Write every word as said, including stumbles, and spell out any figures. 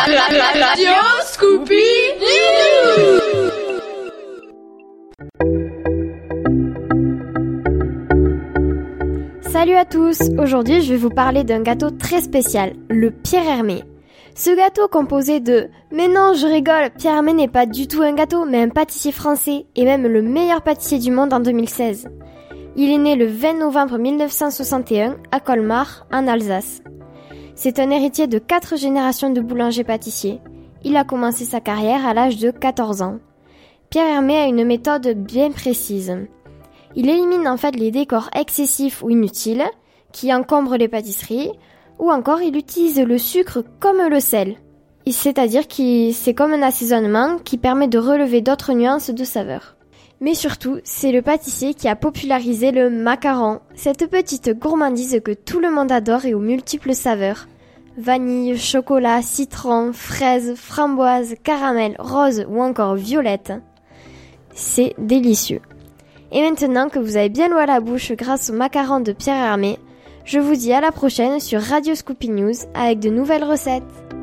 Radio Scoopy News. Salut à tous, aujourd'hui je vais vous parler d'un gâteau très spécial, le Pierre Hermé. Ce gâteau composé de... Mais non, je rigole, Pierre Hermé n'est pas du tout un gâteau, mais un pâtissier français, et même le meilleur pâtissier du monde en deux mille seize. Il est né le vingt novembre mille neuf cent soixante et un à Colmar, en Alsace. C'est un héritier de quatre générations de boulangers-pâtissiers. Il a commencé sa carrière à l'âge de quatorze ans. Pierre Hermé a une méthode bien précise. Il élimine en fait les décors excessifs ou inutiles qui encombrent les pâtisseries, ou encore il utilise le sucre comme le sel. C'est-à-dire que c'est comme un assaisonnement qui permet de relever d'autres nuances de saveurs. Mais surtout, c'est le pâtissier qui a popularisé le macaron, cette petite gourmandise que tout le monde adore et aux multiples saveurs. Vanille, chocolat, citron, fraise, framboise, caramel, rose ou encore violette. C'est délicieux. Et maintenant que vous avez bien l'eau à la bouche grâce au macaron de Pierre Hermé, je vous dis à la prochaine sur Radio Scoopy News avec de nouvelles recettes.